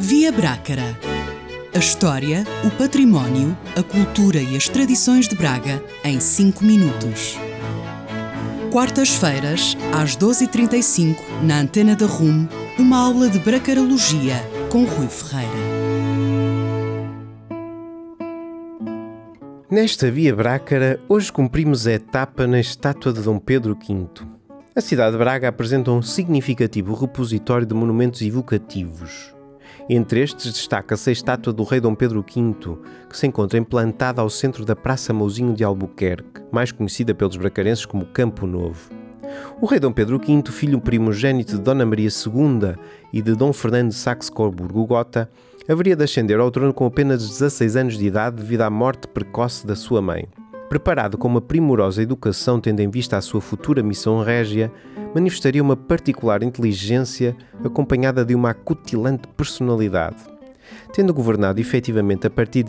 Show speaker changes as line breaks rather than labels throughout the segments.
Via Brácara. A história, o património, a cultura e as tradições de Braga em 5 minutos. Quartas-feiras, às 12h35, na Antena da RUM, uma aula de bracarologia com Rui Ferreira.
Nesta Via Brácara, hoje cumprimos a etapa na estátua de Dom Pedro V. A cidade de Braga apresenta um significativo repositório de monumentos evocativos. Entre estes destaca-se a estátua do rei Dom Pedro V, que se encontra implantada ao centro da Praça Mouzinho de Albuquerque, mais conhecida pelos bracarenses como Campo Novo. O rei Dom Pedro V, filho primogênito de Dona Maria II e de Dom Fernando de Saxe-Coburgo-Gotha, haveria de ascender ao trono com apenas 16 anos de idade devido à morte precoce da sua mãe. Preparado com uma primorosa educação tendo em vista a sua futura missão régia, manifestaria uma particular inteligência acompanhada de uma acutilante personalidade. Tendo governado efetivamente a partir de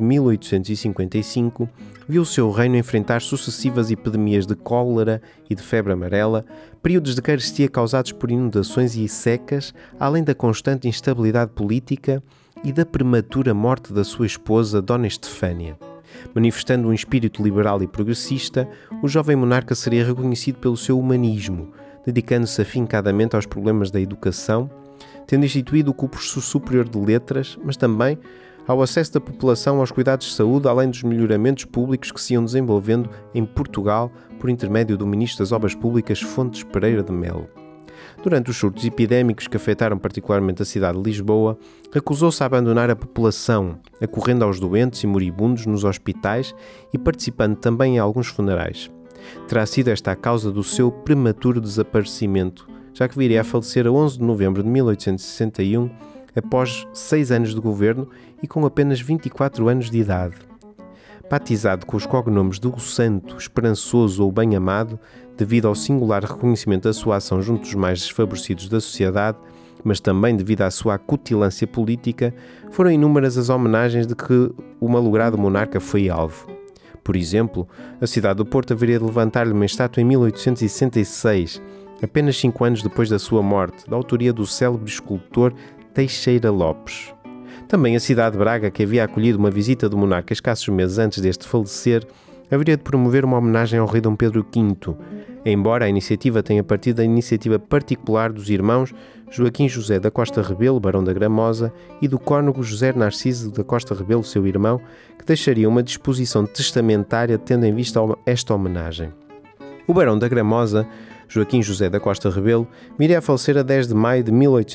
1855, viu o seu reino enfrentar sucessivas epidemias de cólera e de febre amarela, períodos de carestia causados por inundações e secas, além da constante instabilidade política e da prematura morte da sua esposa, Dona Estefânia. Manifestando um espírito liberal e progressista, o jovem monarca seria reconhecido pelo seu humanismo, dedicando-se afincadamente aos problemas da educação, tendo instituído o curso superior de letras, mas também ao acesso da população aos cuidados de saúde, além dos melhoramentos públicos que se iam desenvolvendo em Portugal por intermédio do Ministro das Obras Públicas Fontes Pereira de Melo. Durante os surtos epidémicos que afetaram particularmente a cidade de Lisboa, recusou-se a abandonar a população, acorrendo aos doentes e moribundos nos hospitais e participando também em alguns funerais. Terá sido esta a causa do seu prematuro desaparecimento, já que viria a falecer a 11 de novembro de 1861, após 6 anos de governo e com apenas 24 anos de idade. Batizado com os cognomes de O Santo, Esperançoso ou Bem-Amado, devido ao singular reconhecimento da sua ação junto dos mais desfavorecidos da sociedade, mas também devido à sua acutilância política, foram inúmeras as homenagens de que o malogrado monarca foi alvo. Por exemplo, a cidade do Porto haveria de levantar-lhe uma estátua em 1866, apenas 5 anos depois da sua morte, da autoria do célebre escultor Teixeira Lopes. Também a cidade de Braga, que havia acolhido uma visita do monarca escassos meses antes deste falecer, haveria de promover uma homenagem ao rei Dom Pedro V, embora a iniciativa tenha partido da iniciativa particular dos irmãos Joaquim José da Costa Rebelo, barão da Gramosa, e do cônego José Narciso da Costa Rebelo, seu irmão, que deixaria uma disposição testamentária tendo em vista esta homenagem. O barão da Gramosa, Joaquim José da Costa Rebelo, viria a falecer a 10 de maio de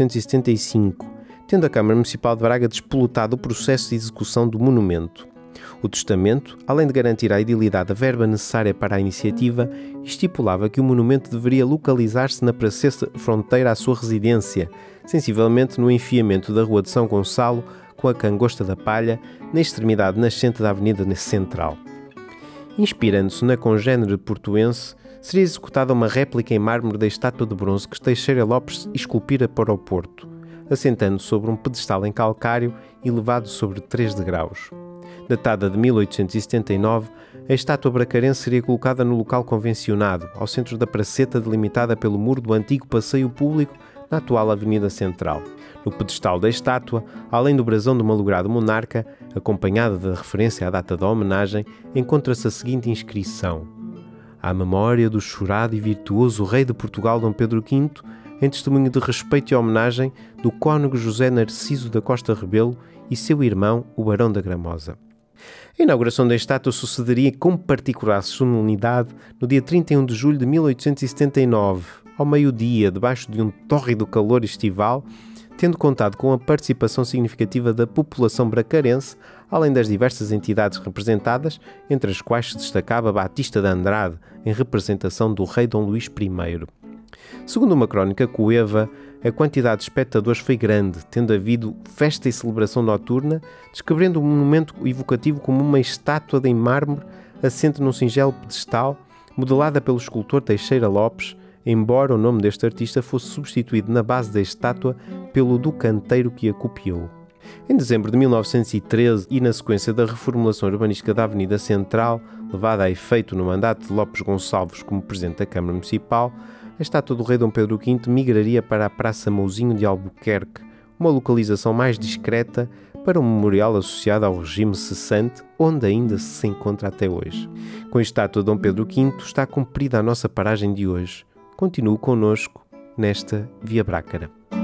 1875, tendo a Câmara Municipal de Braga despolutado o processo de execução do monumento. O testamento, além de garantir a idilidade da verba necessária para a iniciativa, estipulava que o monumento deveria localizar-se na praceta fronteira à sua residência, sensivelmente no enfiamento da Rua de São Gonçalo com a Cangosta da Palha, na extremidade nascente da Avenida Central. Inspirando-se na congénere portuense, seria executada uma réplica em mármore da estátua de bronze que Teixeira Lopes esculpira para o Porto, assentando sobre um pedestal em calcário elevado sobre 3 degraus. Datada de 1879, a estátua bracarense seria colocada no local convencionado, ao centro da praceta delimitada pelo muro do antigo passeio público na atual Avenida Central. No pedestal da estátua, além do brasão do malogrado monarca, acompanhada da referência à data da homenagem, encontra-se a seguinte inscrição: à memória do chorado e virtuoso rei de Portugal Dom Pedro V, em testemunho de respeito e homenagem do cônego José Narciso da Costa Rebelo e seu irmão, o barão da Gramosa. A inauguração da estátua sucederia com particular solenidade no dia 31 de julho de 1879, ao meio-dia, debaixo de um tórrido calor estival, tendo contado com a participação significativa da população bracarense, além das diversas entidades representadas, entre as quais se destacava Batista de Andrade, em representação do rei Dom Luís I. Segundo uma crónica coeva, a quantidade de espectadores foi grande, tendo havido festa e celebração noturna, descrevendo o monumento evocativo como uma estátua em mármore assente num singelo pedestal, modelada pelo escultor Teixeira Lopes, embora o nome deste artista fosse substituído na base da estátua pelo do canteiro que a copiou. Em dezembro de 1913 e na sequência da reformulação urbanística da Avenida Central, levada a efeito no mandato de Lopes Gonçalves como Presidente da Câmara Municipal, a estátua do rei Dom Pedro V migraria para a Praça Mouzinho de Albuquerque, uma localização mais discreta para um memorial associado ao regime cessante, onde ainda se encontra até hoje. Com a estátua de Dom Pedro V está cumprida a nossa paragem de hoje. Continue connosco nesta Via Brácara.